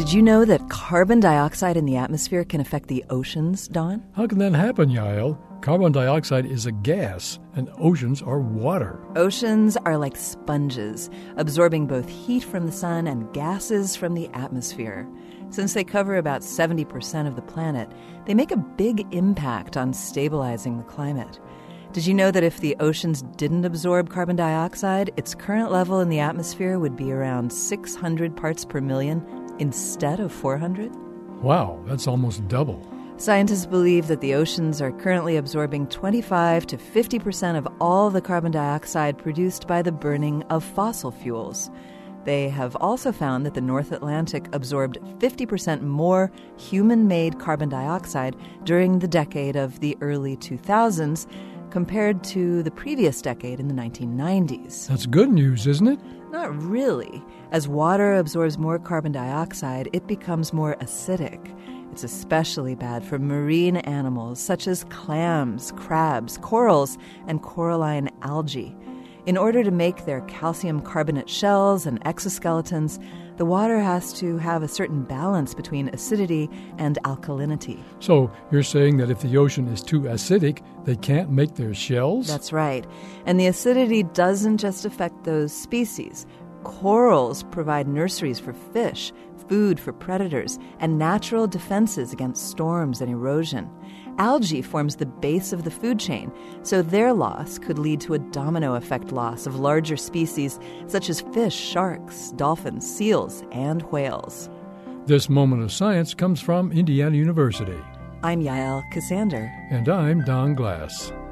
Did you know that carbon dioxide in the atmosphere can affect the oceans, Don? How can that happen, Yael? Carbon dioxide is a gas, and oceans are water. Oceans are like sponges, absorbing both heat from the sun and gases from the atmosphere. Since they cover about 70% of the planet, they make a big impact on stabilizing the climate. Did you know that if the oceans didn't absorb carbon dioxide, its current level in the atmosphere would be around 600 parts per million instead of 400? Wow, that's almost double. Scientists believe that the oceans are currently absorbing 25 to 50% of all the carbon dioxide produced by the burning of fossil fuels. They have also found that the North Atlantic absorbed 50% more human-made carbon dioxide during the decade of the early 2000s compared to the previous decade in the 1990s. That's good news, isn't it? Not really. As water absorbs more carbon dioxide, it becomes more acidic. It's especially bad for marine animals such as clams, crabs, corals, and coralline algae. In order to make their calcium carbonate shells and exoskeletons, the water has to have a certain balance between acidity and alkalinity. So you're saying that if the ocean is too acidic, they can't make their shells? That's right. And the acidity doesn't just affect those species. Corals provide nurseries for fish, food for predators, and natural defenses against storms and erosion. Algae forms the base of the food chain, so their loss could lead to a domino effect loss of larger species such as fish, sharks, dolphins, seals, and whales. This Moment of Science comes from Indiana University. I'm Yael Cassander. And I'm Don Glass.